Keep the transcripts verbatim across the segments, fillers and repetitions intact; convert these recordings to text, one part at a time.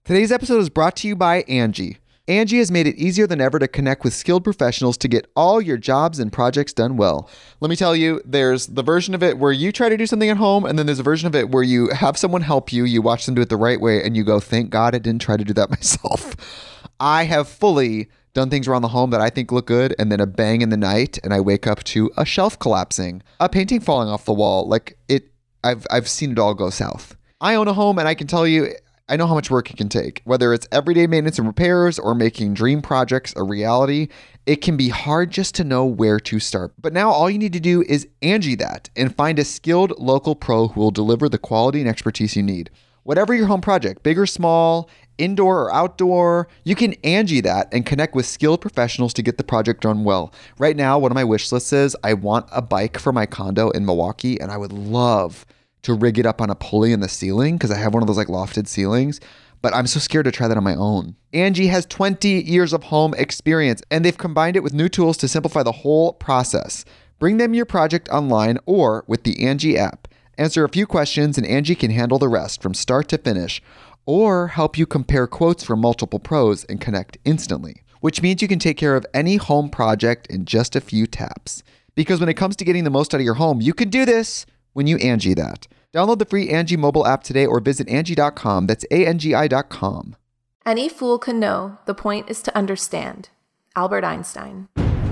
Today's episode is brought to you by Angie. Angie has made it easier than ever to connect with skilled professionals to get all your jobs and projects done well. Let me tell you, there's the version of it where you try to do something at home, and then there's a version of it where you have someone help you, you watch them do it the right way, and you go, thank God I didn't try to do that myself. I have fully done things around the home that I think look good, and then a bang in the night, and I wake up to a shelf collapsing, a painting falling off the wall. Like it, I've I've seen it all go south. I own a home, and I can tell you, I know how much work it can take. Whether it's everyday maintenance and repairs or making dream projects a reality, it can be hard just to know where to start. But now all you need to do is Angie that and find a skilled local pro who will deliver the quality and expertise you need. Whatever your home project, big or small, indoor or outdoor, you can Angie that and connect with skilled professionals to get the project done well. Right now, one of my wish lists is I want a bike for my condo in Milwaukee, and I would love to rig it up on a pulley in the ceiling because I have one of those like lofted ceilings, but I'm so scared to try that on my own. Angie has twenty years of home experience, and they've combined it with new tools to simplify the whole process. Bring them your project online or with the Angie app. Answer a few questions and Angie can handle the rest from start to finish, or help you compare quotes from multiple pros and connect instantly, which means you can take care of any home project in just a few taps. Because when it comes to getting the most out of your home, you can do this when you Angie that. Download the free Angie mobile app today or visit Angie dot com. That's A N G I dot com. Any fool can know the point is to understand. Albert Einstein.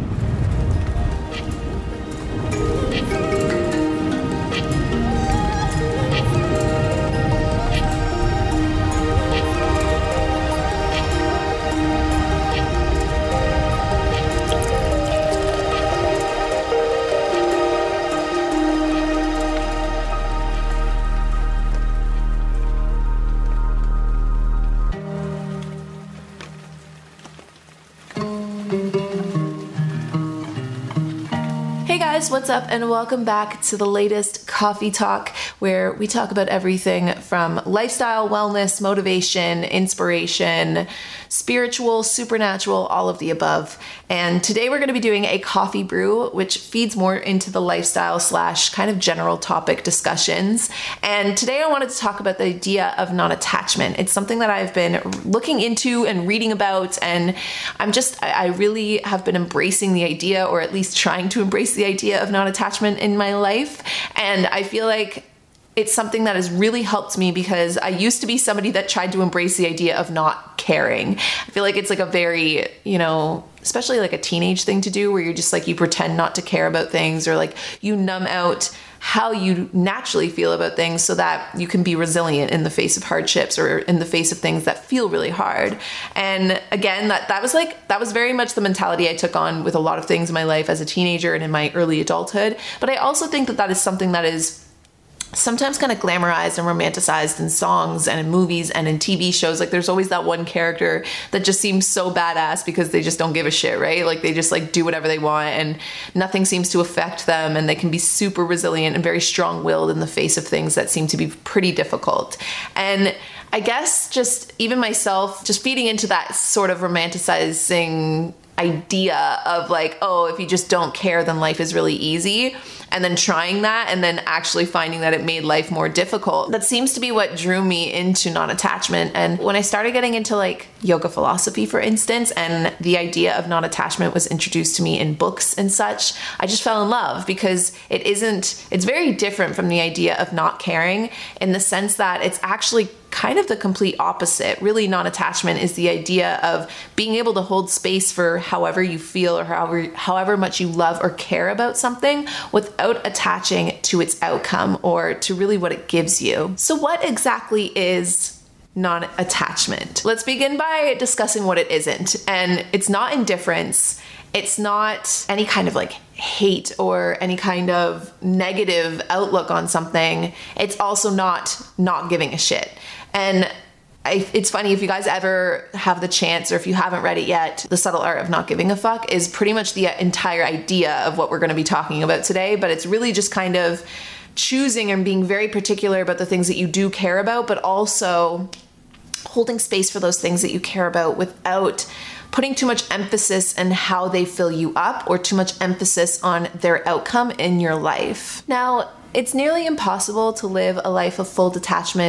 What's up, and welcome back to the latest Coffee Talk, where we talk about everything from lifestyle, wellness, motivation, inspiration, spiritual, supernatural, all of the above. And today we're going to be doing a coffee brew, which feeds more into the lifestyle slash kind of general topic discussions. And today I wanted to talk about the idea of non-attachment. It's something that I've been looking into and reading about, and I'm just, I really have been embracing the idea, or at least trying to embrace the idea of non-attachment in my life. And I feel like it's something that has really helped me because I used to be somebody that tried to embrace the idea of not caring. I feel like it's like a very, you know, especially like a teenage thing to do where you're just like, you pretend not to care about things, or like you numb out how you naturally feel about things so that you can be resilient in the face of hardships or in the face of things that feel really hard. And again, that, that was like, that was very much the mentality I took on with a lot of things in my life as a teenager and in my early adulthood. But I also think that that is something that is sometimes kind of glamorized and romanticized in songs and in movies and in T V shows. Like there's always that one character that just seems so badass because they just don't give a shit, right? Like they just like do whatever they want and nothing seems to affect them, and they can be super resilient and very strong-willed in the face of things that seem to be pretty difficult. And I guess just even myself, just feeding into that sort of romanticizing idea of like, oh, if you just don't care, then life is really easy. And then trying that and then actually finding that it made life more difficult. That seems to be what drew me into non-attachment. And when I started getting into like yoga philosophy, for instance, and the idea of non-attachment was introduced to me in books and such, I just fell in love because it isn't, it's very different from the idea of not caring in the sense that it's actually kind of the complete opposite. Really, non-attachment is the idea of being able to hold space for however you feel or however however much you love or care about something without attaching to its outcome or to really what it gives you. So what exactly is non-attachment? Let's begin by discussing what it isn't. And it's not indifference. It's not any kind of like hate or any kind of negative outlook on something. It's also not not giving a shit. And I, it's funny, if you guys ever have the chance, or if you haven't read it yet, The Subtle Art of Not Giving a Fuck is pretty much the entire idea of what we're going to be talking about today. But it's really just kind of choosing and being very particular about the things that you do care about, but also holding space for those things that you care about without putting too much emphasis on how they fill you up or too much emphasis on their outcome in your life. Now, it's nearly impossible to live a life of full detachment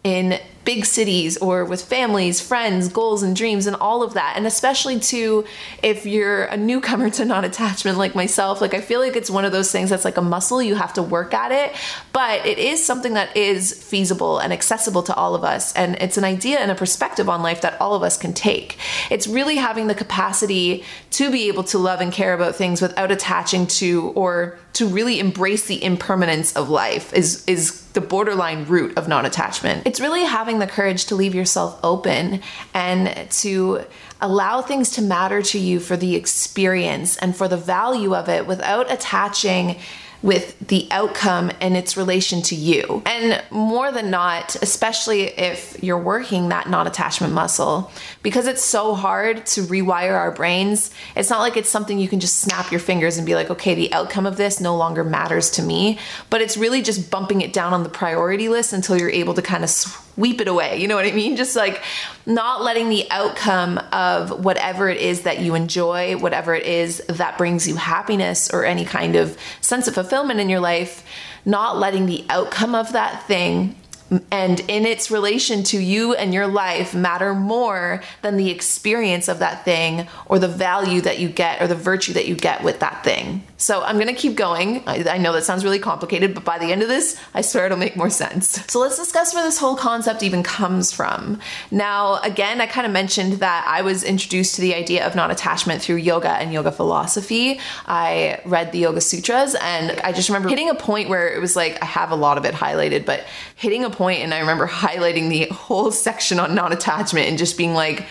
in big cities or with families, friends, goals and dreams and all of that. And especially too, if you're a newcomer to non-attachment like myself, like I feel like it's one of those things that's like a muscle, you have to work at it, but it is something that is feasible and accessible to all of us. And it's an idea and a perspective on life that all of us can take. It's really having the capacity to be able to love and care about things without attaching to, or to really embrace the impermanence of life is, is the borderline root of non-attachment. It's really having the courage to leave yourself open and to allow things to matter to you for the experience and for the value of it without attaching with the outcome and its relation to you. And more than not, especially if you're working that non-attachment muscle, because it's so hard to rewire our brains, it's not like it's something you can just snap your fingers and be like, okay, the outcome of this no longer matters to me, but it's really just bumping it down on the priority list until you're able to kind of sweep it away. You know what I mean? Just like not letting the outcome of whatever it is that you enjoy, whatever it is that brings you happiness or any kind of sense of fulfillment in your life, not letting the outcome of that thing and in its relation to you and your life matter more than the experience of that thing or the value that you get or the virtue that you get with that thing. So I'm going to keep going. I, I know that sounds really complicated, but by the end of this, I swear it'll make more sense. So let's discuss where this whole concept even comes from. Now, again, I kind of mentioned that I was introduced to the idea of non-attachment through yoga and yoga philosophy. I read the Yoga Sutras, and I just remember hitting a point where it was like, I have a lot of it highlighted, but hitting a point and I remember highlighting the whole section on non-attachment and just being like,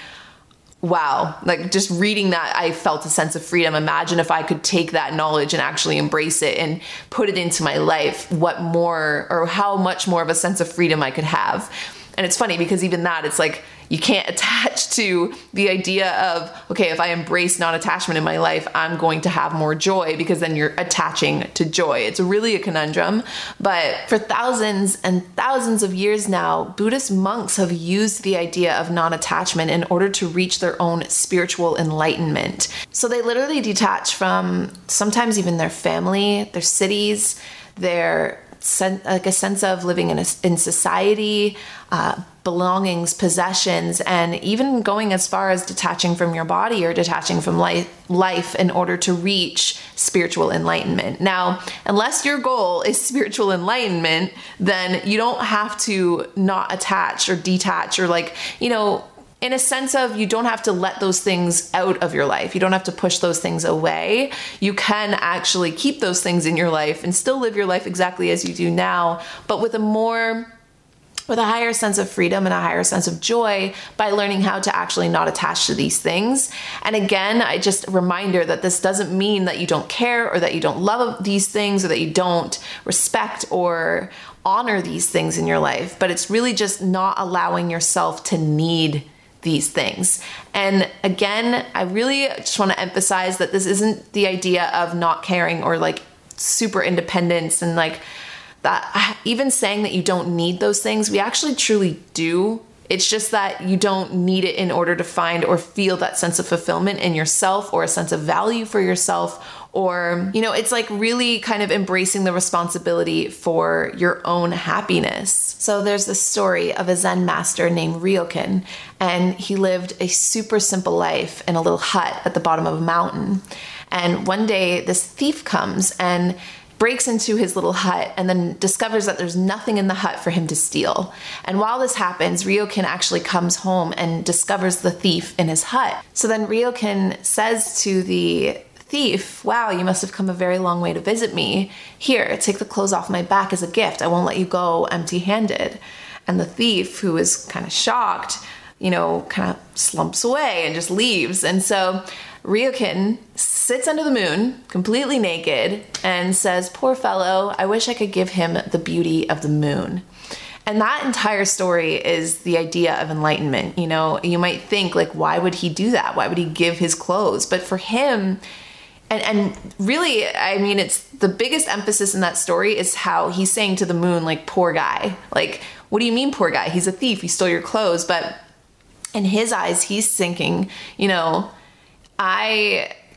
wow, like just reading that, I felt a sense of freedom. Imagine if I could take that knowledge and actually embrace it and put it into my life, what more or how much more of a sense of freedom I could have. And it's funny because even that, it's like, you can't attach to the idea of, okay, if I embrace non-attachment in my life, I'm going to have more joy, because then you're attaching to joy. It's really a conundrum. But for thousands and thousands of years now, Buddhist monks have used the idea of non-attachment in order to reach their own spiritual enlightenment. So they literally detach from sometimes even their family, their cities, their sen- like a sense of living in a, in society, uh, belongings, possessions, and even going as far as detaching from your body or detaching from life, life in order to reach spiritual enlightenment. Now, unless your goal is spiritual enlightenment, then you don't have to not attach or detach or like, you know, in a sense of you don't have to let those things out of your life. You don't have to push those things away. You can actually keep those things in your life and still live your life exactly as you do now, but with a more with a higher sense of freedom and a higher sense of joy by learning how to actually not attach to these things. And again, I just a reminder that this doesn't mean that you don't care or that you don't love these things or that you don't respect or honor these things in your life, but it's really just not allowing yourself to need these things. And again, I really just want to emphasize that this isn't the idea of not caring or like super independence and like that even saying that you don't need those things, we actually truly do. It's just that you don't need it in order to find or feel that sense of fulfillment in yourself or a sense of value for yourself. Or, you know, it's like really kind of embracing the responsibility for your own happiness. So there's this story of a Zen master named Ryokan, and he lived a super simple life in a little hut at the bottom of a mountain. And one day this thief comes and breaks into his little hut and then discovers that there's nothing in the hut for him to steal. And while this happens, Ryokan actually comes home and discovers the thief in his hut. So then Ryokan says to the thief, wow, you must have come a very long way to visit me. Here, take the clothes off my back as a gift. I won't let you go empty-handed. And the thief, who is kind of shocked, you know, kind of slumps away and just leaves. And so Ryokan sits under the moon, completely naked, and says, poor fellow, I wish I could give him the beauty of the moon. And that entire story is the idea of enlightenment. You know, you might think, like, why would he do that? Why would he give his clothes? But for him, and, and really, I mean, it's the biggest emphasis in that story is how he's saying to the moon, like, poor guy. Like, what do you mean, poor guy? He's a thief. He stole your clothes. But in his eyes, he's thinking, you know, I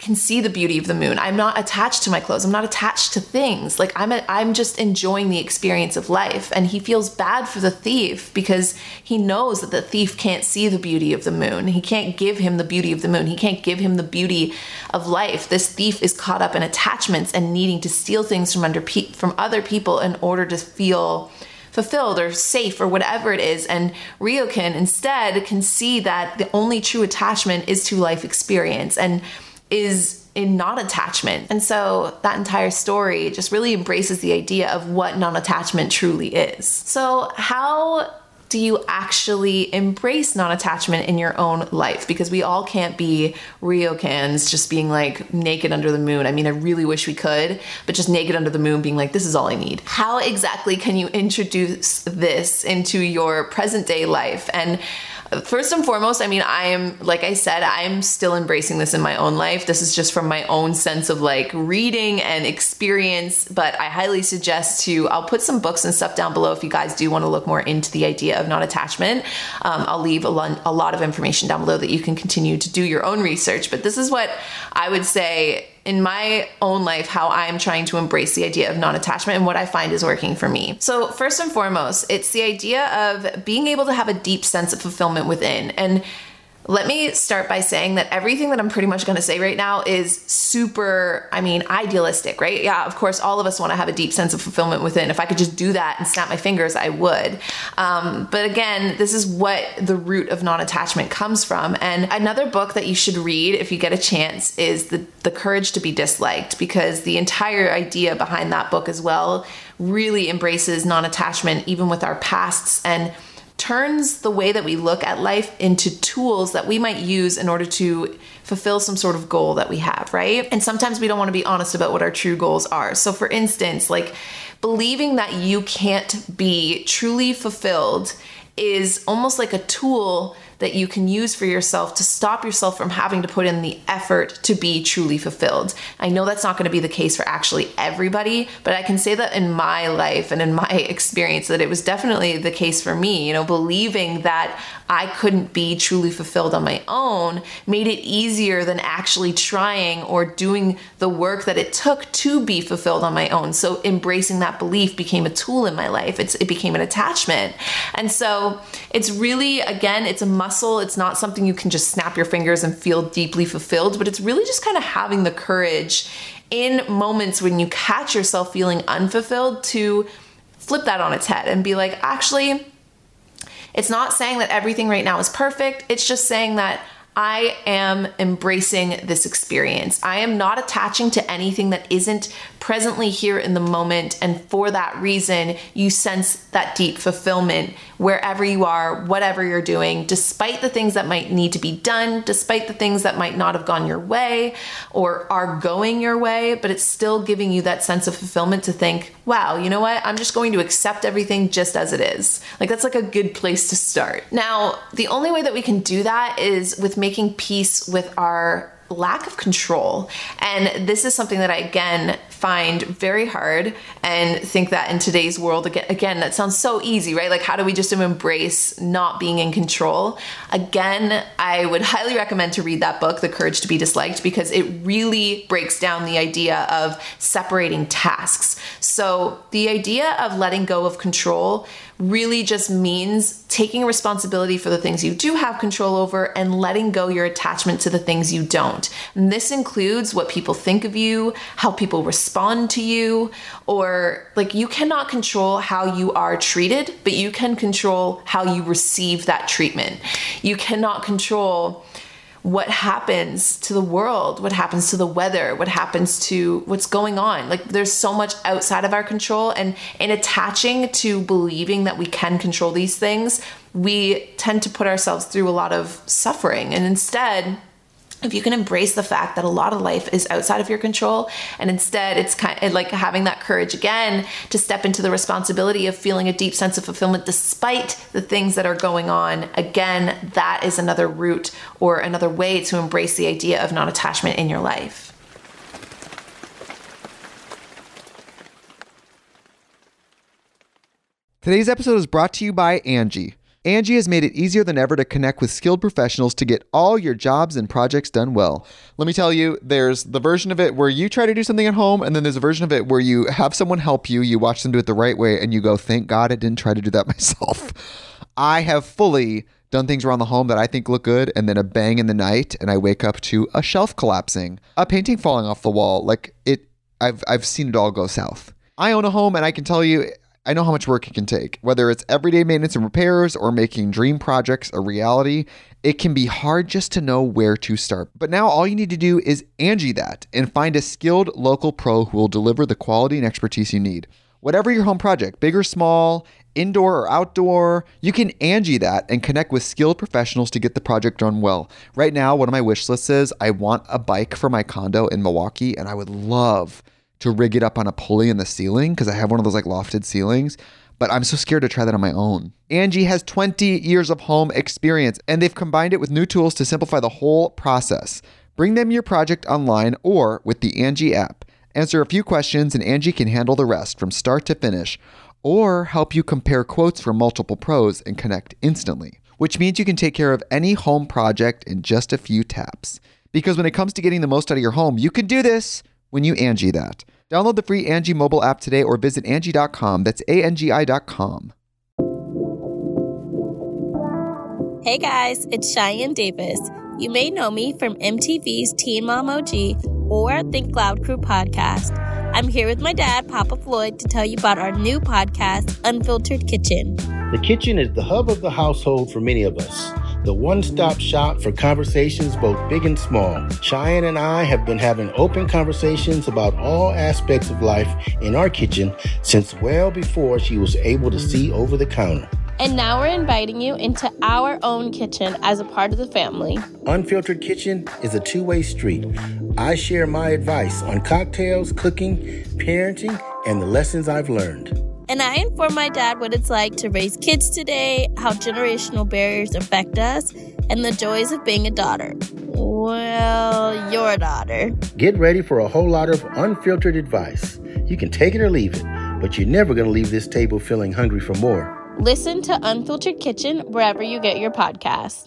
can see the beauty of the moon. I'm not attached to my clothes. I'm not attached to things. Like I'm, a, I'm just enjoying the experience of life. And he feels bad for the thief because he knows that the thief can't see the beauty of the moon. He can't give him the beauty of the moon. He can't give him the beauty of life. This thief is caught up in attachments and needing to steal things from under pe- from other people in order to feel fulfilled or safe or whatever it is. And Ryokan instead can see that the only true attachment is to life experience and is in non-attachment. And so that entire story just really embraces the idea of what non-attachment truly is. So how do you actually embrace non-attachment in your own life? Because we all can't be Ryokans just being like naked under the moon. I mean, I really wish we could, but just naked under the moon being like, this is all I need. How exactly can you introduce this into your present day life? And first and foremost, I mean, I am, like I said, I'm still embracing this in my own life. This is just from my own sense of like reading and experience, but I highly suggest to, I'll put some books and stuff down below if you guys do want to look more into the idea of non-attachment. Um, I'll leave a, lo- a lot of information down below that you can continue to do your own research. But this is what I would say in my own life, how I'm trying to embrace the idea of non-attachment and what I find is working for me. So first and foremost, it's the idea of being able to have a deep sense of fulfillment within. And let me start by saying that everything that I'm pretty much going to say right now is super, I mean, idealistic, right? Yeah, of course, all of us want to have a deep sense of fulfillment within. If I could just do that and snap my fingers, I would. Um, but again, this is what the root of non-attachment comes from. And another book that you should read if you get a chance is The, the Courage to be Disliked, because the entire idea behind that book as well really embraces non-attachment, even with our pasts, and turns the way that we look at life into tools that we might use in order to fulfill some sort of goal that we have, right? And sometimes we don't want to be honest about what our true goals are. So for instance, like believing that you can't be truly fulfilled is almost like a tool that you can use for yourself to stop yourself from having to put in the effort to be truly fulfilled. I know that's not going to be the case for actually everybody, but I can say that in my life and in my experience that it was definitely the case for me. You know, believing that I couldn't be truly fulfilled on my own made it easier than actually trying or doing the work that it took to be fulfilled on my own. So embracing that belief became a tool in my life. It's, it became an attachment. And so it's really, again, it's a muscle. It's not something you can just snap your fingers and feel deeply fulfilled, but it's really just kind of having the courage in moments when you catch yourself feeling unfulfilled to flip that on its head and be like, actually, it's not saying that everything right now is perfect. It's just saying that I am embracing this experience. I am not attaching to anything that isn't presently here in the moment. And for that reason, you sense that deep fulfillment wherever you are, whatever you're doing, despite the things that might need to be done, despite the things that might not have gone your way or are going your way, but it's still giving you that sense of fulfillment to think, wow, you know what? I'm just going to accept everything just as it is. Like that's like a good place to start. Now, the only way that we can do that is with making peace with our lack of control. And this is something that I, again, find very hard and think that in today's world, again, again, that sounds so easy, right? Like, how do we just embrace not being in control? Again, I would highly recommend to read that book, The Courage to be Disliked, because it really breaks down the idea of separating tasks. So the idea of letting go of control really just means taking responsibility for the things you do have control over and letting go your attachment to the things you don't. And this includes what people think of you, how people respond to you, or like you cannot control how you are treated, but you can control how you receive that treatment. You cannot control what happens to the world, what happens to the weather, what happens to what's going on. Like there's so much outside of our control, and in attaching to believing that we can control these things, we tend to put ourselves through a lot of suffering. And instead, if you can embrace the fact that a lot of life is outside of your control, and instead it's kind of like having that courage again to step into the responsibility of feeling a deep sense of fulfillment despite the things that are going on, again, that is another route or another way to embrace the idea of non-attachment in your life. Today's episode is brought to you by Angie. Angie has made it easier than ever to connect with skilled professionals to get all your jobs and projects done well. Let me tell you, there's the version of it where you try to do something at home, and then there's a version of it where you have someone help you, you watch them do it the right way, and you go, thank God I didn't try to do that myself. I have fully done things around the home that I think look good, and then a bang in the night, and I wake up to a shelf collapsing, a painting falling off the wall. Like it, I've I've seen it all go south. I own a home, and I can tell you, I know how much work it can take. Whether it's everyday maintenance and repairs or making dream projects a reality, it can be hard just to know where to start. But now all you need to do is Angie that and find a skilled local pro who will deliver the quality and expertise you need. Whatever your home project, big or small, indoor or outdoor, you can Angie that and connect with skilled professionals to get the project done well. Right now, one of my wish lists is I want a bike for my condo in Milwaukee, and I would love to rig it up on a pulley in the ceiling because I have one of those like lofted ceilings, but I'm so scared to try that on my own. Angie has twenty years of home experience, and they've combined it with new tools to simplify the whole process. Bring them your project online or with the Angie app. Answer a few questions and Angie can handle the rest from start to finish, or help you compare quotes from multiple pros and connect instantly, which means you can take care of any home project in just a few taps. Because when it comes to getting the most out of your home, you can do this when you Angie that. Download the free Angie mobile app today or visit Angie dot com. That's A N G I dot com. Hey guys, it's Cheyenne Davis. You may know me from M T V's Teen Mom O G or Think Loud Crew podcast. I'm here with my dad, Papa Floyd, to tell you about our new podcast, Unfiltered Kitchen. The kitchen is the hub of the household for many of us. The one-stop shop for conversations both big and small. Cheyenne and I have been having open conversations about all aspects of life in our kitchen since well before she was able to see over the counter. And now we're inviting you into our own kitchen as a part of the family. Unfiltered Kitchen is a two-way street. I share my advice on cocktails, cooking, parenting, and the lessons I've learned. And I inform my dad what it's like to raise kids today, how generational barriers affect us, and the joys of being a daughter. Well, your daughter. Get ready for a whole lot of unfiltered advice. You can take it or leave it, but you're never going to leave this table feeling hungry for more. Listen to Unfiltered Kitchen wherever you get your podcasts.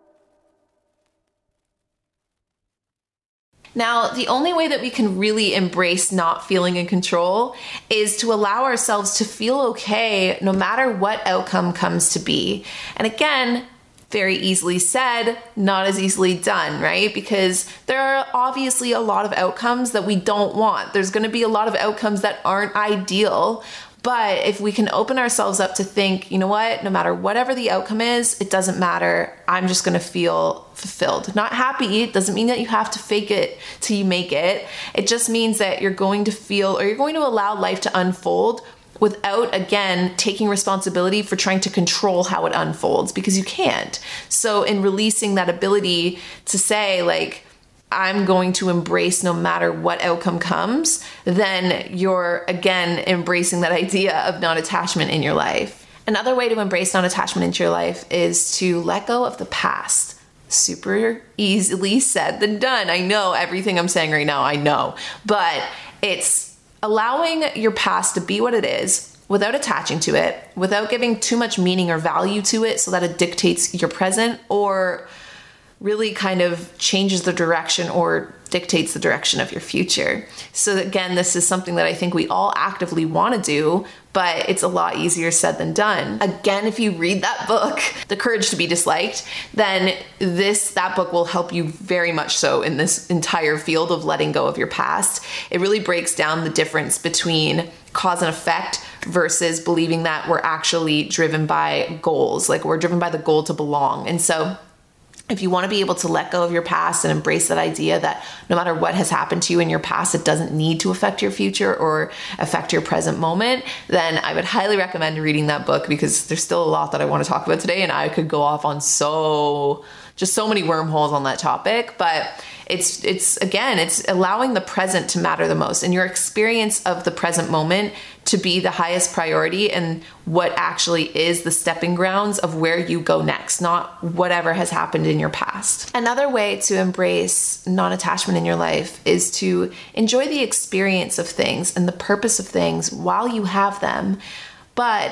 Now, the only way that we can really embrace not feeling in control is to allow ourselves to feel okay no matter what outcome comes to be. And again, very easily said, not as easily done, right? Because there are obviously a lot of outcomes that we don't want. There's going to be a lot of outcomes that aren't ideal. But if we can open ourselves up to think, you know what, no matter whatever the outcome is, it doesn't matter. I'm just going to feel fulfilled. Not happy. It doesn't mean that you have to fake it till you make it. It just means that you're going to feel, or you're going to allow life to unfold without, again, taking responsibility for trying to control how it unfolds, because you can't. So in releasing that ability to say, like, I'm going to embrace no matter what outcome comes, then you're, again, embracing that idea of non-attachment in your life. Another way to embrace non-attachment into your life is to let go of the past. Super easily said than done. I know everything I'm saying right now, I know. But it's allowing your past to be what it is without attaching to it, without giving too much meaning or value to it so that it dictates your present or really kind of changes the direction or dictates the direction of your future. So again, this is something that I think we all actively want to do, but it's a lot easier said than done. Again, if you read that book, The Courage to be Disliked, then this that book will help you very much so in this entire field of letting go of your past. It really breaks down the difference between cause and effect versus believing that we're actually driven by goals, like we're driven by the goal to belong. And so if you want to be able to let go of your past and embrace that idea that no matter what has happened to you in your past, it doesn't need to affect your future or affect your present moment, then I would highly recommend reading that book, because there's still a lot that I want to talk about today, and I could go off on so, just so many wormholes on that topic. But it's, it's again, it's allowing the present to matter the most, and your experience of the present moment to be the highest priority and what actually is the stepping grounds of where you go next, not whatever has happened in your past. Another way to embrace non-attachment in your life is to enjoy the experience of things and the purpose of things while you have them. But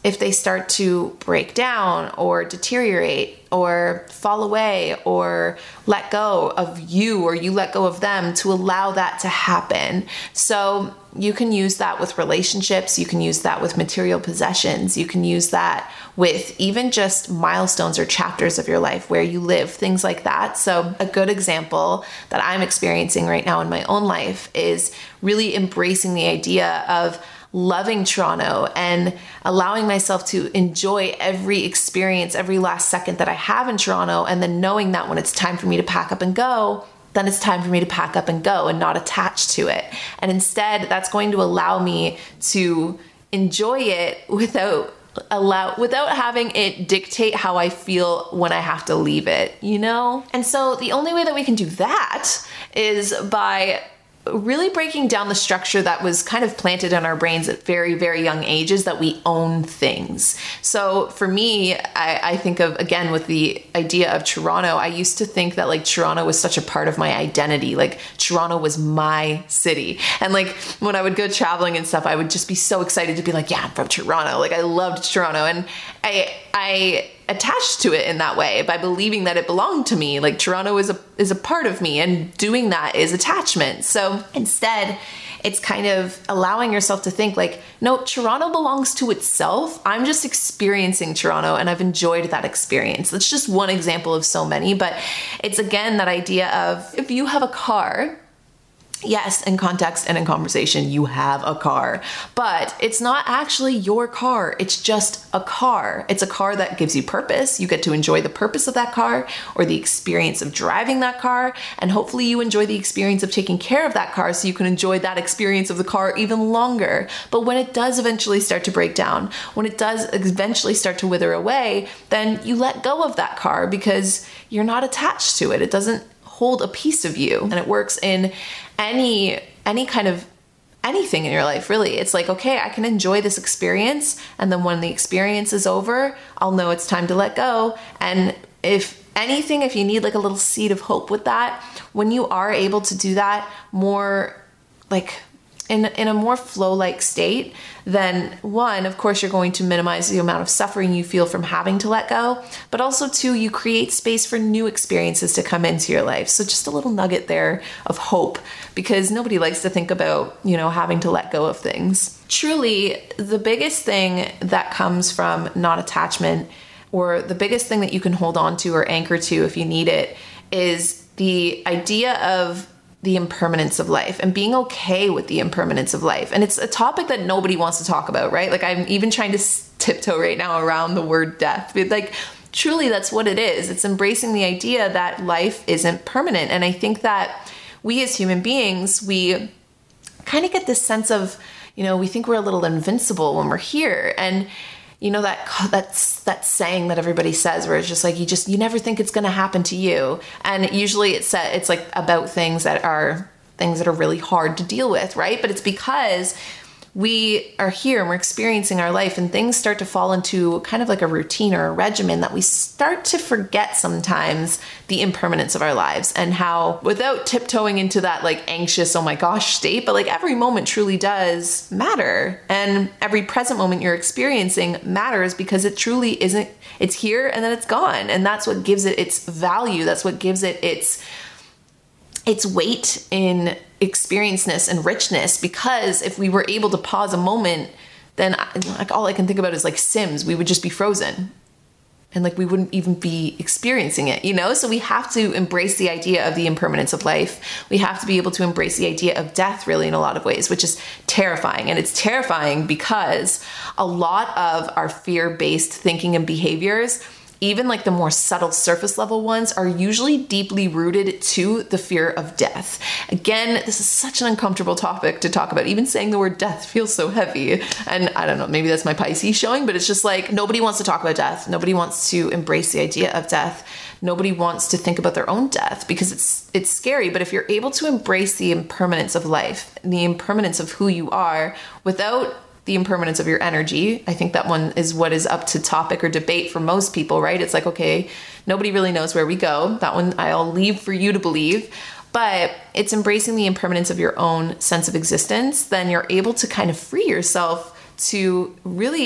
if they start to break down or deteriorate or fall away or let go of you or you let go of them, to allow that to happen. So you can use that with relationships. You can use that with material possessions. You can use that with even just milestones or chapters of your life where you live, things like that. So a good example that I'm experiencing right now in my own life is really embracing the idea of loving Toronto and allowing myself to enjoy every experience, every last second that I have in Toronto, and then knowing that when it's time for me to pack up and go, then it's time for me to pack up and go and not attach to it. And instead, that's going to allow me to enjoy it without allow without having it dictate how I feel when I have to leave it, you know? And so the only way that we can do that is by really breaking down the structure that was kind of planted in our brains at very, very young ages, that we own things. So for me, I, I think of, again, with the idea of Toronto, I used to think that like Toronto was such a part of my identity. Like Toronto was my city. And like when I would go traveling and stuff, I would just be so excited to be like, yeah, I'm from Toronto. Like I loved Toronto. And I, I, attached to it in that way by believing that it belonged to me. Like Toronto is a is a part of me, and doing that is attachment. So instead, it's kind of allowing yourself to think like, no, Toronto belongs to itself. I'm just experiencing Toronto and I've enjoyed that experience. That's just one example of so many, but it's again that idea of if you have a car, yes, in context and in conversation, you have a car, but it's not actually your car. It's just a car. It's a car that gives you purpose. You get to enjoy the purpose of that car or the experience of driving that car. And hopefully you enjoy the experience of taking care of that car so you can enjoy that experience of the car even longer. But when it does eventually start to break down, when it does eventually start to wither away, then you let go of that car because you're not attached to it. It doesn't hold a piece of you. And it works in any any kind of anything in your life, really. It's like, okay, I can enjoy this experience, and then when the experience is over, I'll know it's time to let go. And if anything, if you need like a little seed of hope with that, when you are able to do that more like in in a more flow-like state, then one, of course, you're going to minimize the amount of suffering you feel from having to let go, but also two, you create space for new experiences to come into your life. So just a little nugget there of hope, because nobody likes to think about, you know, having to let go of things. Truly, the biggest thing that comes from non-attachment, or the biggest thing that you can hold on to or anchor to if you need it, is the idea of the impermanence of life and being okay with the impermanence of life. And it's a topic that nobody wants to talk about, right? Like I'm even trying to tiptoe right now around the word death. But like truly that's what it is. It's embracing the idea that life isn't permanent. And I think that we as human beings, we kind of get this sense of, you know, we think we're a little invincible when we're here. And you know, that that's that saying that everybody says where it's just like, you just, you never think it's going to happen to you. And usually it's set, it's like about things that are things that are really hard to deal with, right? But it's because we are here and we're experiencing our life and things start to fall into kind of like a routine or a regimen that we start to forget sometimes the impermanence of our lives, and how without tiptoeing into that like anxious, oh my gosh state, but like every moment truly does matter. And every present moment you're experiencing matters because it truly isn't, it's here and then it's gone. And that's what gives it its value. That's what gives it its its weight in experienceness and richness, because if we were able to pause a moment, then I, like all I can think about is like Sims. We would just be frozen and like we wouldn't even be experiencing it, you know? So we have to embrace the idea of the impermanence of life. We have to be able to embrace the idea of death really in a lot of ways, which is terrifying. And it's terrifying because a lot of our fear-based thinking and behaviors, even like the more subtle surface level ones, are usually deeply rooted to the fear of death. Again, this is such an uncomfortable topic to talk about. Even saying the word death feels so heavy. And I don't know, maybe that's my Pisces showing, but it's just like nobody wants to talk about death. Nobody wants to embrace the idea of death. Nobody wants to think about their own death because it's it's scary. But if you're able to embrace the impermanence of life and the impermanence of who you are without the impermanence of your energy, I think that one is what is up to topic or debate for most people, right? It's like, okay, nobody really knows where we go. That one I'll leave for you to believe. But it's embracing the impermanence of your own sense of existence. Then you're able to kind of free yourself to really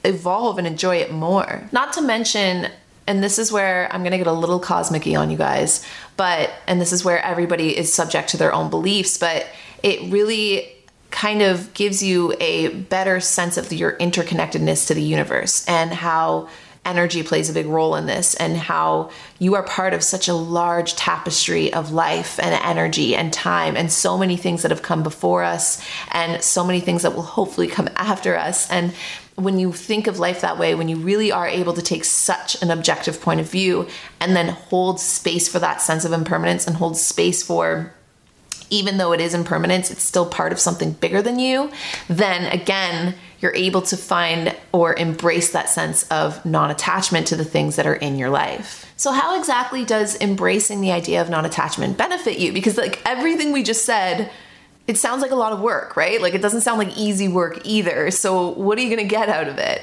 evolve and enjoy it more. Not to mention, and this is where I'm going to get a little cosmic-y on you guys, but, and this is where everybody is subject to their own beliefs, but it really kind of gives you a better sense of your interconnectedness to the universe and how energy plays a big role in this, and how you are part of such a large tapestry of life and energy and time and so many things that have come before us and so many things that will hopefully come after us. And when you think of life that way, when you really are able to take such an objective point of view and then hold space for that sense of impermanence and hold space for, even though it is impermanence, it's still part of something bigger than you, then again, you're able to find or embrace that sense of non-attachment to the things that are in your life. So how exactly does embracing the idea of non-attachment benefit you? Because like everything we just said, it sounds like a lot of work, right? Like it doesn't sound like easy work either. So what are you going to get out of it?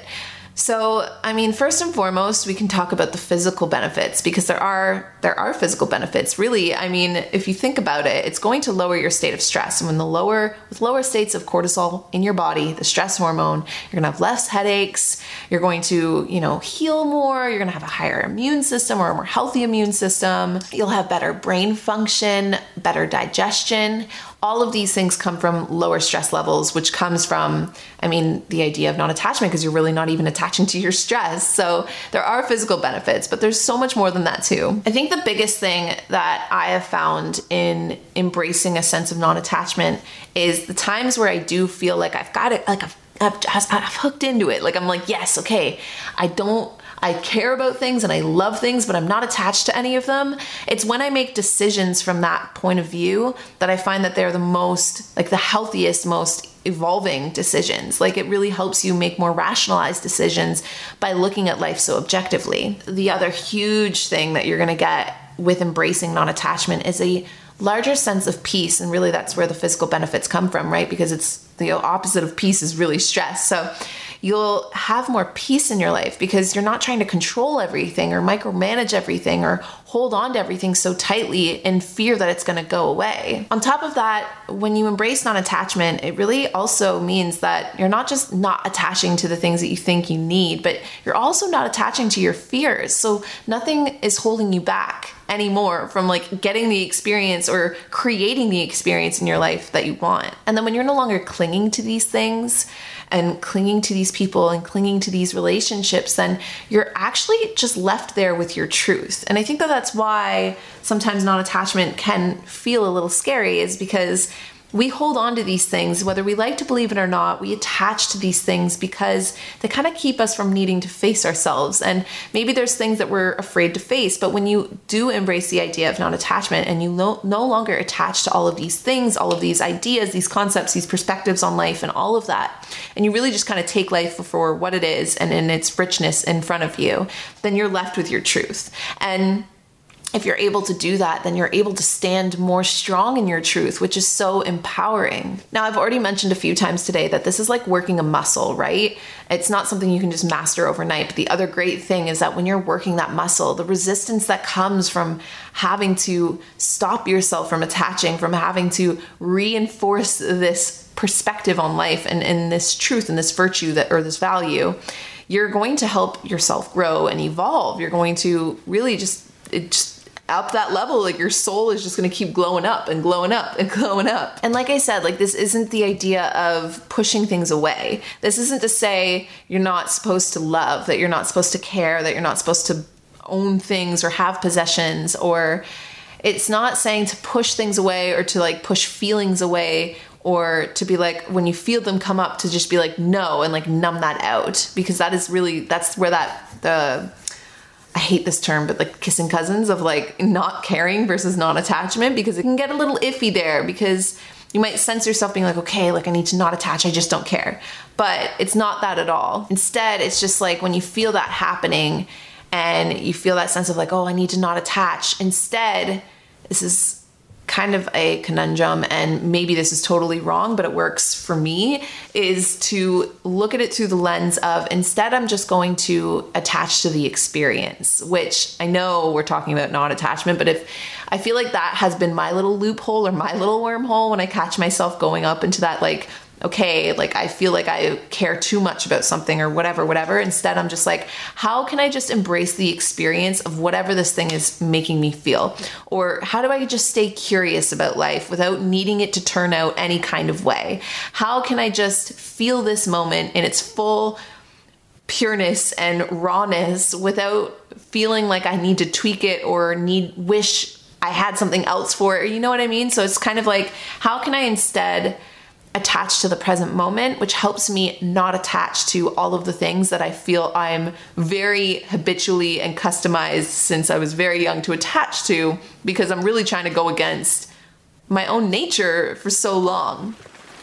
So, I mean, first and foremost, we can talk about the physical benefits, because there are there are physical benefits. Really, I mean, if you think about it, it's going to lower your state of stress. And when the lower with lower states of cortisol in your body, the stress hormone, you're going to have less headaches. You're going to, you know, heal more. You're going to have a higher immune system or a more healthy immune system. You'll have better brain function, better digestion. All of these things come from lower stress levels, which comes from, I mean, the idea of non-attachment, because you're really not even attaching to your stress. So there are physical benefits, but there's so much more than that too. I think the biggest thing that I have found in embracing a sense of non-attachment is the times where I do feel like I've got it, like I've, I've, I've hooked into it. Like I'm like, yes, okay, I don't, I care about things and I love things, but I'm not attached to any of them. It's when I make decisions from that point of view that I find that they're the most, like the healthiest, most evolving decisions. Like it really helps you make more rationalized decisions by looking at life so objectively. The other huge thing that you're going to get with embracing non-attachment is a larger sense of peace. And really that's where the physical benefits come from, right? Because it's the opposite of peace is really stress. So you'll have more peace in your life because you're not trying to control everything or micromanage everything or hold on to everything so tightly in fear that it's going to go away. On top of that, when you embrace non-attachment, it really also means that you're not just not attaching to the things that you think you need, but you're also not attaching to your fears. So nothing is holding you back anymore from like getting the experience or creating the experience in your life that you want. And then when you're no longer clinging to these things and clinging to these people and clinging to these relationships, then you're actually just left there with your truth. And I think that that's why sometimes non-attachment can feel a little scary, is because we hold on to these things, whether we like to believe it or not. We attach to these things because they kind of keep us from needing to face ourselves. And maybe there's things that we're afraid to face, but when you do embrace the idea of non-attachment and you no, no longer attach to all of these things, all of these ideas, these concepts, these perspectives on life and all of that, and you really just kind of take life for what it is and in its richness in front of you, then you're left with your truth. And if you're able to do that, then you're able to stand more strong in your truth, which is so empowering. Now, I've already mentioned a few times today that this is like working a muscle, right? It's not something you can just master overnight. But the other great thing is that when you're working that muscle, the resistance that comes from having to stop yourself from attaching, from having to reinforce this perspective on life and, and this truth and this virtue that, or this value, you're going to help yourself grow and evolve. You're going to really just, it just up that level, like your soul is just going to keep glowing up and glowing up and glowing up. And like I said, like this isn't the idea of pushing things away. This isn't to say you're not supposed to love, that you're not supposed to care, that you're not supposed to own things or have possessions, or it's not saying to push things away or to like push feelings away, or to be like, when you feel them come up, to just be like, no, and like numb that out, because that is really, that's where that, the, I hate this term, but like kissing cousins of like not caring versus non-attachment, because it can get a little iffy there, because you might sense yourself being like, okay, like I need to not attach, I just don't care. But it's not that at all. Instead, it's just like when you feel that happening and you feel that sense of like, oh, I need to not attach. Instead, this is kind of a conundrum, and maybe this is totally wrong, but it works for me, is to look at it through the lens of, instead I'm just going to attach to the experience, which I know we're talking about non-attachment, but if I feel like that has been my little loophole or my little wormhole when I catch myself going up into that like okay, like I feel like I care too much about something or whatever, whatever. Instead, I'm just like, how can I just embrace the experience of whatever this thing is making me feel? Or how do I just stay curious about life without needing it to turn out any kind of way? How can I just feel this moment in its full pureness and rawness without feeling like I need to tweak it or need wish I had something else for it? You know what I mean? So it's kind of like, how can I instead attach to the present moment, which helps me not attach to all of the things that I feel I'm very habitually and customized since I was very young to attach to, because I'm really trying to go against my own nature for so long.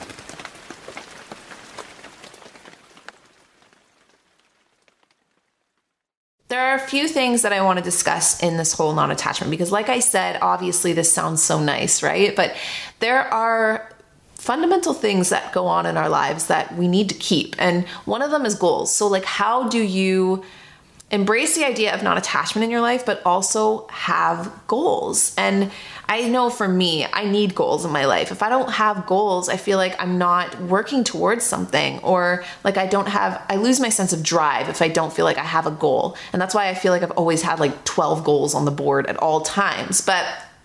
There are a few things that I want to discuss in this whole non-attachment, because like I said, obviously this sounds so nice, right? But there are fundamental things that go on in our lives that we need to keep. And one of them is goals. So like, how do you embrace the idea of non-attachment in your life, but also have goals? And I know for me, I need goals in my life. If I don't have goals, I feel like I'm not working towards something, or like I don't have, I lose my sense of drive if I don't feel like I have a goal. And that's why I feel like I've always had like twelve goals on the board at all times. But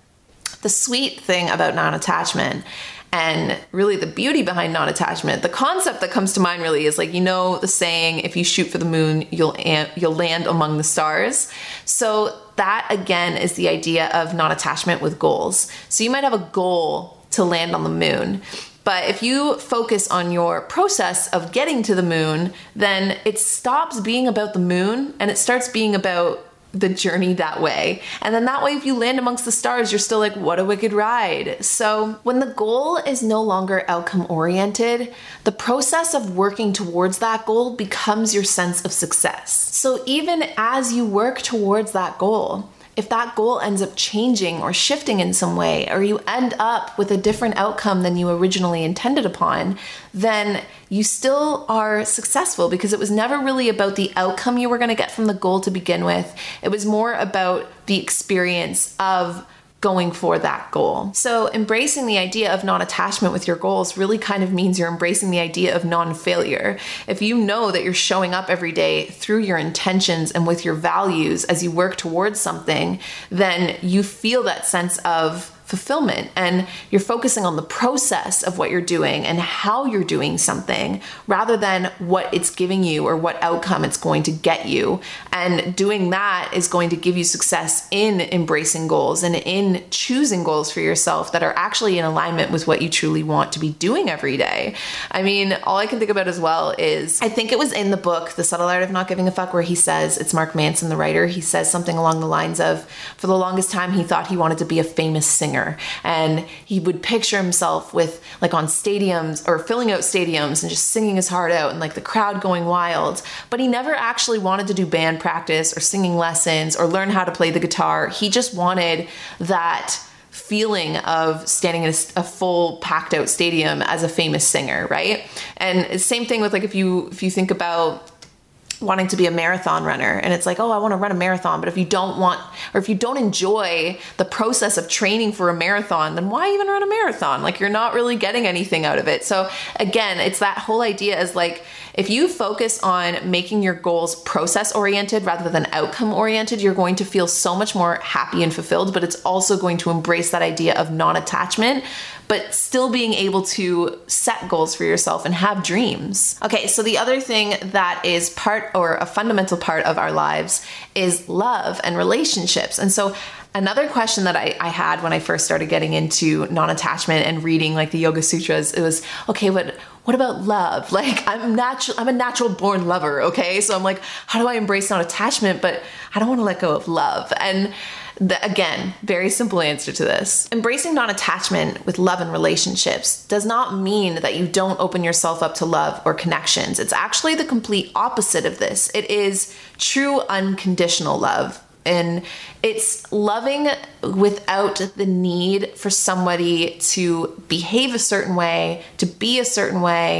the sweet thing about non-attachment, and really the beauty behind non-attachment, the concept that comes to mind really is like, you know, the saying, if you shoot for the moon, you'll you'll land among the stars. So that again is the idea of non-attachment with goals. So you might have a goal to land on the moon, but if you focus on your process of getting to the moon, then it stops being about the moon and it starts being about the journey that way. And then that way, if you land amongst the stars, you're still like, what a wicked ride. So when the goal is no longer outcome oriented, the process of working towards that goal becomes your sense of success. So even as you work towards that goal, if that goal ends up changing or shifting in some way, or you end up with a different outcome than you originally intended upon, then you still are successful, because it was never really about the outcome you were going to get from the goal to begin with. It was more about the experience of going for that goal. So embracing the idea of non-attachment with your goals really kind of means you're embracing the idea of non-failure. If you know that you're showing up every day through your intentions and with your values as you work towards something, then you feel that sense of fulfillment, and you're focusing on the process of what you're doing and how you're doing something rather than what it's giving you or what outcome it's going to get you. And doing that is going to give you success in embracing goals and in choosing goals for yourself that are actually in alignment with what you truly want to be doing every day. I mean, all I can think about as well is, I think it was in the book, The Subtle Art of Not Giving a Fuck, where he says, it's Mark Manson, the writer, he says something along the lines of, for the longest time, he thought he wanted to be a famous singer. And he would picture himself with like on stadiums or filling out stadiums and just singing his heart out and like the crowd going wild. But he never actually wanted to do band practice or singing lessons or learn how to play the guitar. He just wanted that feeling of standing in a, a full packed out stadium as a famous singer, right? And same thing with like, if you if you think about wanting to be a marathon runner, and it's like, oh, I want to run a marathon, but if you don't want, or if you don't enjoy the process of training for a marathon, then why even run a marathon? Like, you're not really getting anything out of it. So again, it's that whole idea is like, if you focus on making your goals process oriented rather than outcome oriented, you're going to feel so much more happy and fulfilled, but it's also going to embrace that idea of non-attachment, but still being able to set goals for yourself and have dreams. Okay, so the other thing that is part or a fundamental part of our lives is love and relationships. And so another question that I, I had when I first started getting into non-attachment and reading like the Yoga Sutras, it was, okay, but what about love? Like, I'm natural, I'm a natural born lover, okay? So I'm like, how do I embrace non-attachment, but I don't want to let go of love? And the, again, very simple answer to this. Embracing non-attachment with love and relationships does not mean that you don't open yourself up to love or connections. It's actually the complete opposite of this. It is true unconditional love. And it's loving without the need for somebody to behave a certain way, to be a certain way,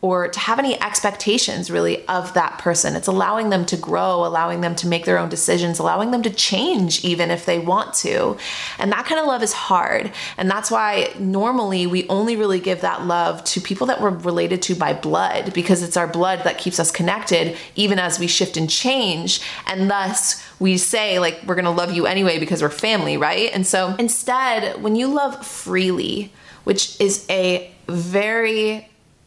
or to have any expectations really of that person. It's allowing them to grow, allowing them to make their own decisions, allowing them to change even if they want to. And that kind of love is hard. And that's why normally we only really give that love to people that we're related to by blood, because it's our blood that keeps us connected even as we shift and change. And thus we say like, we're going to love you anyway because we're family, right? And so instead, when you love freely, which is a very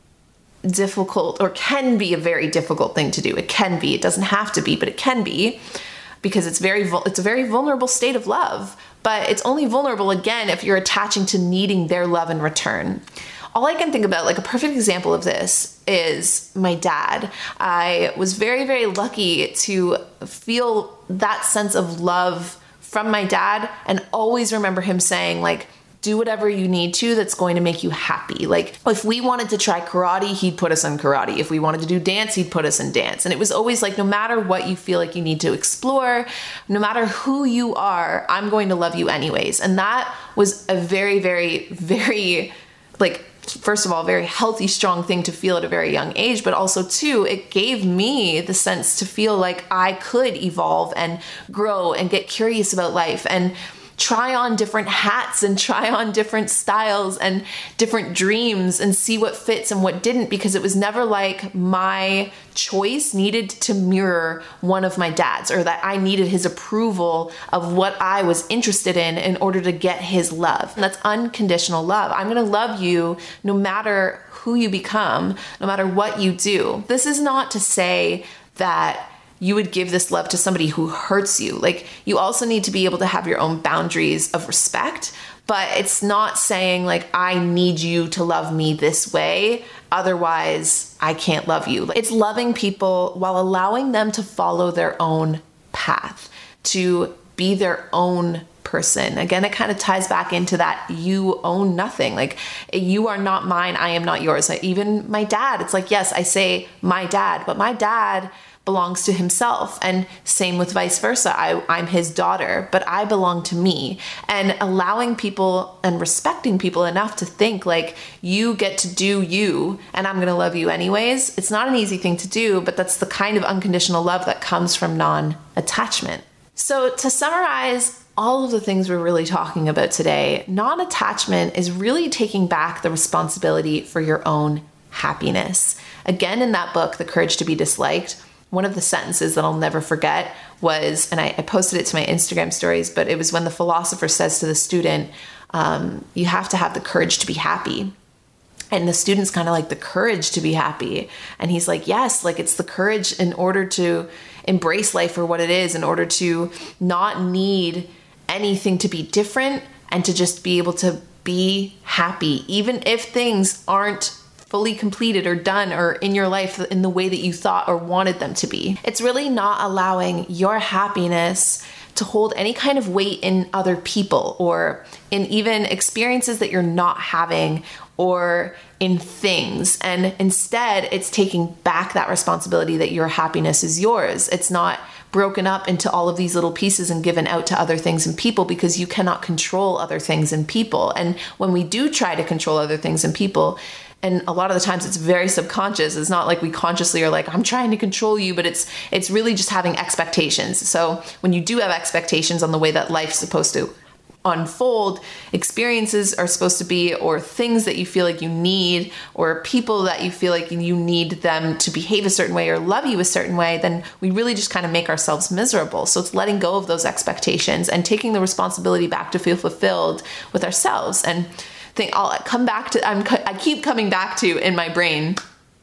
difficult, or can be a very difficult thing to do. It can be, it doesn't have to be, but it can be, because it's very, it's a very vulnerable state of love, but it's only vulnerable again if you're attaching to needing their love in return. All I can think about, like a perfect example of this, is my dad. I was very, very lucky to feel that sense of love from my dad and always remember him saying like, do whatever you need to that's going to make you happy. Like if we wanted to try karate, he'd put us in karate. If we wanted to do dance, he'd put us in dance. And it was always like, no matter what you feel like you need to explore, no matter who you are, I'm going to love you anyways. And that was a very, very, very, like, first of all, very healthy, strong thing to feel at a very young age, but also too, it gave me the sense to feel like I could evolve and grow and get curious about life and try on different hats and try on different styles and different dreams and see what fits and what didn't, because it was never like my choice needed to mirror one of my dad's, or that I needed his approval of what I was interested in in order to get his love. And that's unconditional love. I'm going to love you no matter who you become, no matter what you do. This is not to say that you would give this love to somebody who hurts you. Like, you also need to be able to have your own boundaries of respect, but it's not saying like, I need you to love me this way, otherwise I can't love you. It's loving people while allowing them to follow their own path, to be their own person. Again, it kind of ties back into that you own nothing. Like, you are not mine, I am not yours. Like, even my dad, it's like, yes, I say my dad, but my dad belongs to himself, and same with vice versa. I, I'm his daughter, but I belong to me. And allowing people and respecting people enough to think like, you get to do you and I'm going to love you anyways. It's not an easy thing to do, but that's the kind of unconditional love that comes from non-attachment. So to summarize all of the things we're really talking about today, non-attachment is really taking back the responsibility for your own happiness. Again, in that book, The Courage to be Disliked, one of the sentences that I'll never forget was, and I, I posted it to my Instagram stories, but it was when the philosopher says to the student, um, you have to have the courage to be happy. And the student's kind of like, the courage to be happy. And he's like, yes, like it's the courage in order to embrace life for what it is, in order to not need anything to be different and to just be able to be happy, even if things aren't fully completed or done or in your life in the way that you thought or wanted them to be. It's really not allowing your happiness to hold any kind of weight in other people or in even experiences that you're not having or in things. And instead, it's taking back that responsibility that your happiness is yours. It's not broken up into all of these little pieces and given out to other things and people, because you cannot control other things and people. And when we do try to control other things and people, and a lot of the times it's very subconscious. It's not like we consciously are like, I'm trying to control you, but it's it's really just having expectations. So when you do have expectations on the way that life's supposed to unfold, experiences are supposed to be, or things that you feel like you need, or people that you feel like you need them to behave a certain way or love you a certain way, then we really just kind of make ourselves miserable. So it's letting go of those expectations and taking the responsibility back to feel fulfilled with ourselves. And think I'll come back to, I'm, I keep coming back to in my brain,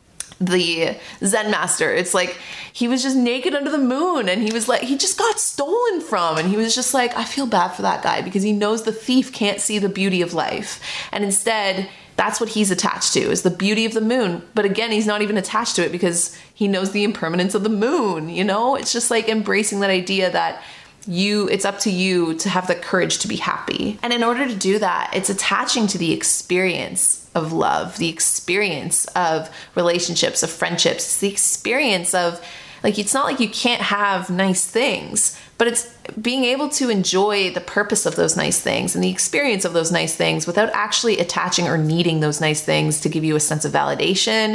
the Zen master. It's like, he was just naked under the moon and he was like, he just got stolen from. And he was just like, I feel bad for that guy because he knows the thief can't see the beauty of life. And instead, that's what he's attached to, is the beauty of the moon. But again, he's not even attached to it because he knows the impermanence of the moon. You know, it's just like embracing that idea that you, it's up to you to have the courage to be happy. And in order to do that, it's attaching to the experience of love, the experience of relationships, of friendships, it's the experience of, like, it's not like you can't have nice things, but it's being able to enjoy the purpose of those nice things and the experience of those nice things without actually attaching or needing those nice things to give you a sense of validation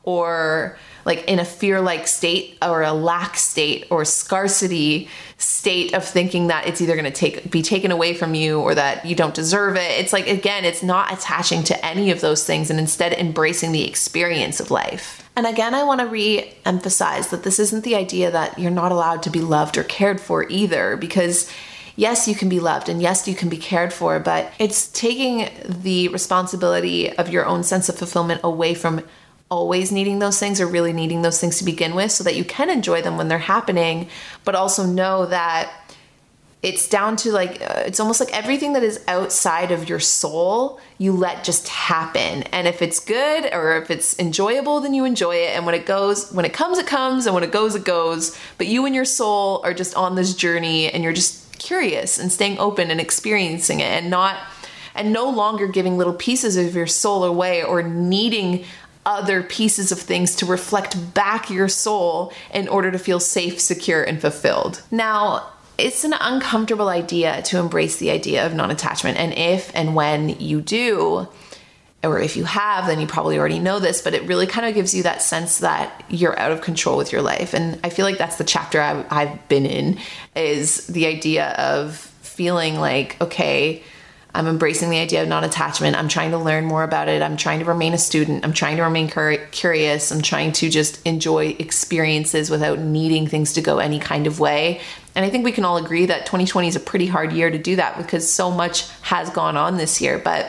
or like in a fear-like state or a lack state or scarcity state of thinking that it's either going to take be taken away from you or that you don't deserve it. It's like, again, it's not attaching to any of those things and instead embracing the experience of life. And again, I want to re-emphasize that this isn't the idea that you're not allowed to be loved or cared for either, because yes, you can be loved and yes, you can be cared for, but it's taking the responsibility of your own sense of fulfillment away from always needing those things or really needing those things to begin with so that you can enjoy them when they're happening, but also know that it's down to like, uh, it's almost like everything that is outside of your soul, you let just happen. And if it's good or if it's enjoyable, then you enjoy it. And when it goes, when it comes, it comes. And when it goes, it goes. But you and your soul are just on this journey and you're just curious and staying open and experiencing it and not, and no longer giving little pieces of your soul away or needing other pieces of things to reflect back your soul in order to feel safe, secure, and fulfilled. Now, it's an uncomfortable idea to embrace the idea of non-attachment. And if and when you do, or if you have, then you probably already know this, but it really kind of gives you that sense that you're out of control with your life. And I feel like that's the chapter I've, I've been in, is the idea of feeling like, okay, I'm embracing the idea of non-attachment. I'm trying to learn more about it. I'm trying to remain a student. I'm trying to remain cur- curious. I'm trying to just enjoy experiences without needing things to go any kind of way. And I think we can all agree that twenty twenty is a pretty hard year to do that because so much has gone on this year. But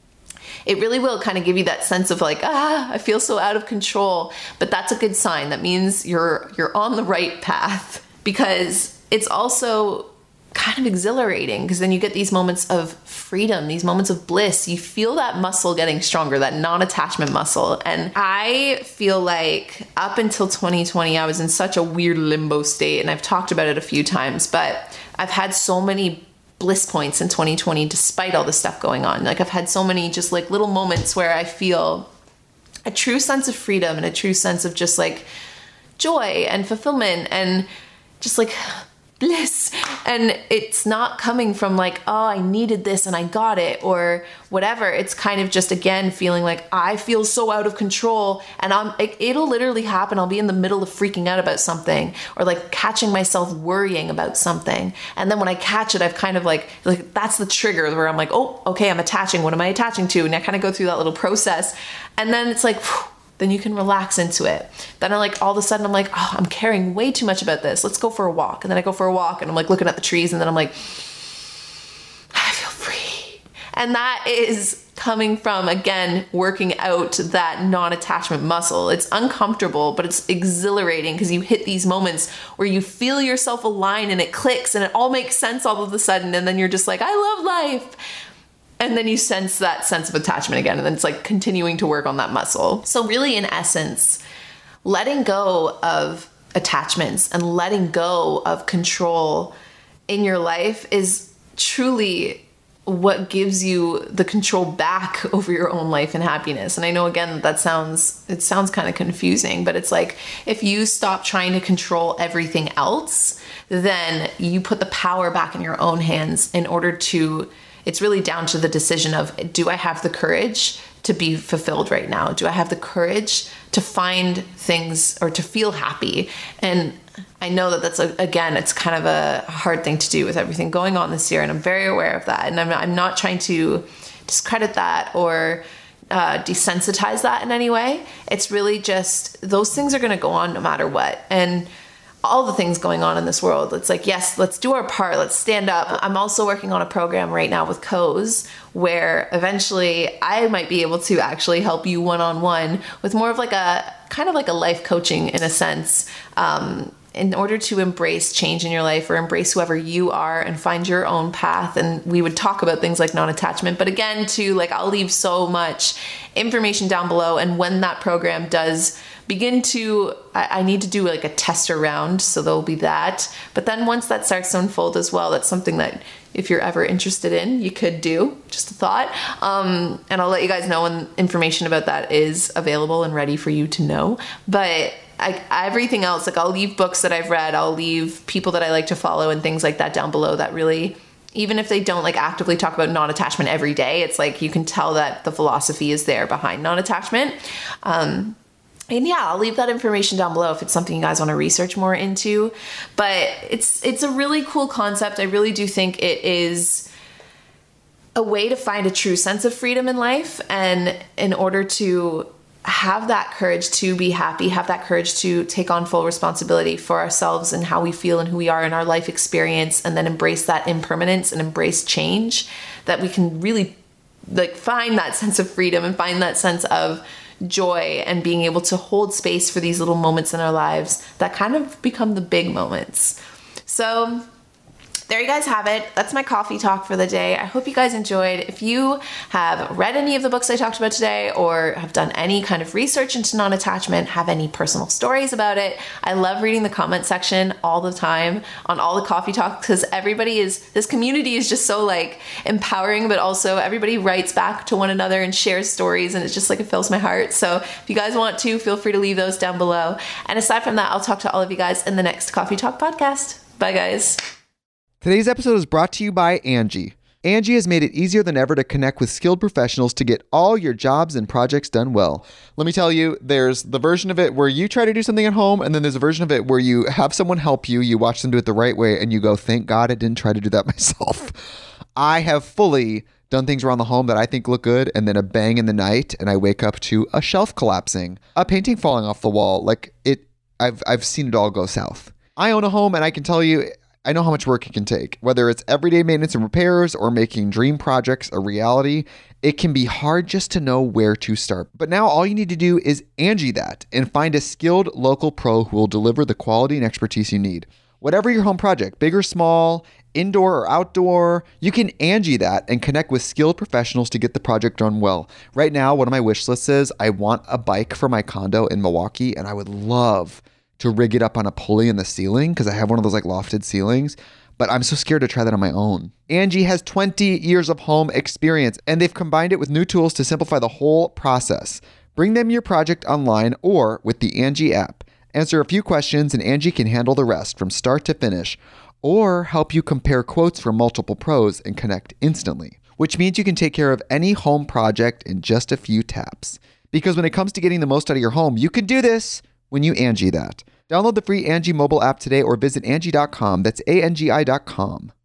it really will kind of give you that sense of like, ah, I feel so out of control. But that's a good sign. That means you're you're on the right path, because it's also kind of exhilarating, because then you get these moments of freedom, these moments of bliss. You feel that muscle getting stronger, that non-attachment muscle. And I feel like up until twenty twenty, I was in such a weird limbo state, and I've talked about it a few times, but I've had so many bliss points in twenty twenty despite all the stuff going on. Like I've had so many just like little moments where I feel a true sense of freedom and a true sense of just like joy and fulfillment and just like bliss. And it's not coming from like, oh, I needed this and I got it or whatever. It's kind of just, again, feeling like I feel so out of control, and I'm, it, it'll literally happen. I'll be in the middle of freaking out about something or like catching myself worrying about something. And then when I catch it, I've kind of like, like that's the trigger where I'm like, oh, okay, I'm attaching. What am I attaching to? And I kind of go through that little process. And then it's like, whew, then you can relax into it. Then I like, all of a sudden I'm like, oh, I'm caring way too much about this. Let's go for a walk. And then I go for a walk and I'm like looking at the trees, and then I'm like, I feel free. And that is coming from, again, working out that non-attachment muscle. It's uncomfortable, but it's exhilarating because you hit these moments where you feel yourself align and it clicks and it all makes sense all of a sudden. And then you're just like, I love life. And then you sense that sense of attachment again. And then it's like continuing to work on that muscle. So really, in essence, letting go of attachments and letting go of control in your life is truly what gives you the control back over your own life and happiness. And I know, again, that sounds, it sounds kind of confusing, but it's like, if you stop trying to control everything else, then you put the power back in your own hands in order to, it's really down to the decision of, do I have the courage to be fulfilled right now? Do I have the courage to find things or to feel happy? And I know that that's, a, again, it's kind of a hard thing to do with everything going on this year. And I'm very aware of that. And I'm not, I'm not trying to discredit that or uh, desensitize that in any way. It's really just, those things are going to go on no matter what. And all the things going on in this world, it's like, yes, let's do our part. Let's stand up. I'm also working on a program right now with Coase where eventually I might be able to actually help you one-on-one with more of like a kind of like a life coaching in a sense, um, in order to embrace change in your life or embrace whoever you are and find your own path. And we would talk about things like non-attachment, but again, too, like I'll leave so much information down below. And when that program does begin to, I, I need to do like a tester round. So there'll be that. But then once that starts to unfold as well, that's something that if you're ever interested in, you could do. Just a thought. Um, and I'll let you guys know when information about that is available and ready for you to know. But I, everything else, like I'll leave books that I've read, I'll leave people that I like to follow and things like that down below that really, even if they don't like actively talk about non-attachment every day, it's like you can tell that the philosophy is there behind non-attachment. Um, And yeah, I'll leave that information down below if it's something you guys want to research more into. But it's it's a really cool concept. I really do think it is a way to find a true sense of freedom in life. And in order to have that courage to be happy, have that courage to take on full responsibility for ourselves and how we feel and who we are in our life experience, and then embrace that impermanence and embrace change, that we can really like find that sense of freedom and find that sense of joy and being able to hold space for these little moments in our lives that kind of become the big moments. So there you guys have it. That's my coffee talk for the day. I hope you guys enjoyed. If you have read any of the books I talked about today, or have done any kind of research into non-attachment, have any personal stories about it, I love reading the comment section all the time on all the coffee talks, because everybody is, this community is just so like empowering, but also everybody writes back to one another and shares stories, and it's just like, it fills my heart. So if you guys want to, feel free to leave those down below. And aside from that, I'll talk to all of you guys in the next Coffee Talk podcast. Bye guys. Today's episode is brought to you by Angie. Angie has made it easier than ever to connect with skilled professionals to get all your jobs and projects done well. Let me tell you, there's the version of it where you try to do something at home, and then there's a version of it where you have someone help you, you watch them do it the right way, and you go, thank God I didn't try to do that myself. I have fully done things around the home that I think look good, and then a bang in the night, and I wake up to a shelf collapsing, a painting falling off the wall. Like it, I've I've seen it all go south. I own a home, and I can tell you, I know how much work it can take. Whether it's everyday maintenance and repairs or making dream projects a reality, it can be hard just to know where to start. But now all you need to do is Angie that and find a skilled local pro who will deliver the quality and expertise you need. Whatever your home project, big or small, indoor or outdoor, you can Angie that and connect with skilled professionals to get the project done well. Right now, one of my wish lists is I want a bike for my condo in Milwaukee, and I would love to rig it up on a pulley in the ceiling because I have one of those like lofted ceilings, but I'm so scared to try that on my own. Angie has twenty years of home experience, and they've combined it with new tools to simplify the whole process. Bring them your project online or with the Angie app. Answer a few questions and Angie can handle the rest from start to finish, or help you compare quotes from multiple pros and connect instantly, which means you can take care of any home project in just a few taps. Because when it comes to getting the most out of your home, you can do this when you Angie that. Download the free Angie mobile app today or visit Angie dot com. That's A N G I dot com.